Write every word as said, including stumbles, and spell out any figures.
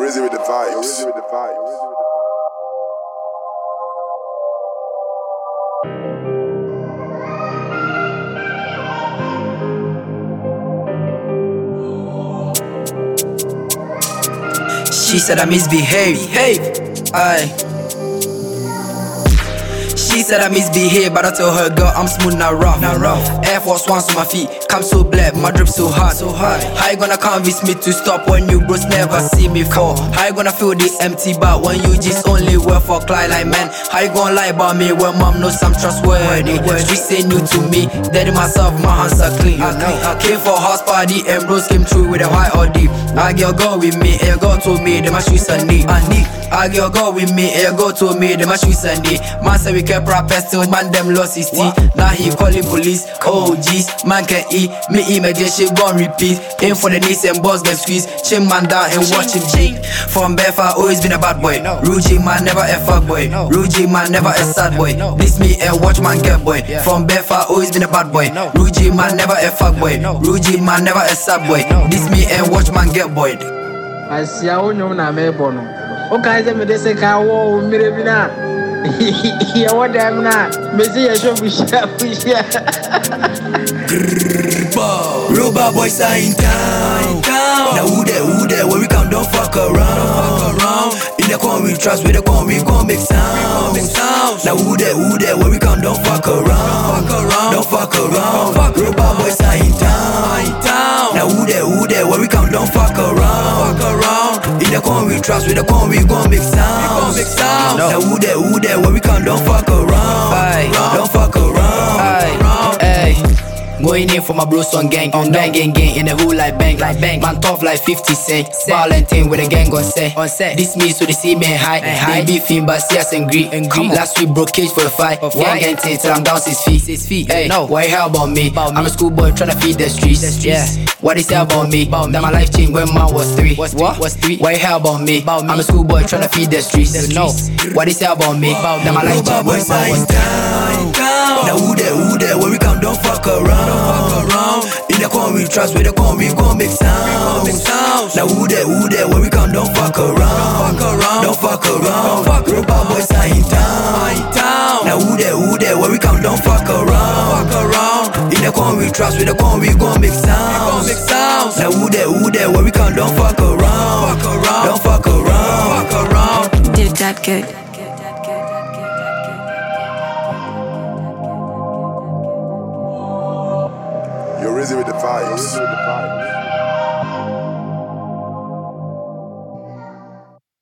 Rizzy with the vibes. Rizzy with the vibes. She said I misbehave, hey, aye. She said I misbehave, but I told her, girl, I'm smooth, not rough. Not rough. Air Force Ones on my feet, come so black, my drip so hard. So high. How you gonna convince me to stop when you bros never see me fall? How you gonna fill the empty bar when you just only work for Clyde like man? How you gonna lie about me when mom knows I'm trustworthy? Streets ain't new to me, daddy myself, my hands are clean. I came for house party and bros came through with a white or deep. I get go with me, and your girl told me that my shoes are neat. I get go with me, and your girl told me that my shoes are neat. Man said we kept rappers till man them lost his teeth. Now he calling police, oh jeez, man can eat. Me immediately gon' repeat. Aim for the knees and boss get squeezed. Chin man down and watch him cheat. From birth I always been a bad boy. Rugy man never a fuck boy. Rugy man never a sad boy. This me and watch man get boy. From birth I always been a bad boy. Rugy man never a fuck boy. Rugy man never a sad boy. This me and watch man get boy. I see how you na me bono. Okay, say me dey say ka wo mire bi na. Yeah, what them na? Me say you show fish fish. Real bad boys are in town. Now who there, who there, where we come, don't fuck around. In the corner we trust, with the corner we gon' make sounds. Now who there, who there, where we come, don't fuck around. Don't fuck around. Real bad boys are in town. Now who there, who there, where we come, don't fuck around. In the corner we trust, with the corner we gon' make sounds. Now who there, who there, where we come, don't fuck around. Don't fuck around. Hey. Going in for my bros on gang, on gang, gang, gang in the hood like bang, like bang. Man tough like fifty cent, Valentine with a gang on set. On set. This me so they see me high, high. They beefing but see us and green, and green. Last week broke cage for a fight, gang gang ting till I'm down six feet, six feet. Hey, no, what you hear about me? I'm a schoolboy tryna feed the streets. Yeah, what they say about me? That my life changed when man was three. What? Was three? What you hear about me? I'm a schoolboy tryna feed the streets. No, what they say about me? That my life changed when man was three. Now who there, who there, where we come, don't fuck around. In the corner we trust, with the corner we gon' make sounds. Now who there, who there, where we come, don't fuck around. Don't fuck around. Real bad boys are in town. Now who there, who there, where we come, don't fuck around. In the corner we trust, with the corner we gon' make sounds. Now who there, who there, where we come, don't fuck around. Don't fuck around. Did that good. You're Rizzy with the vibes.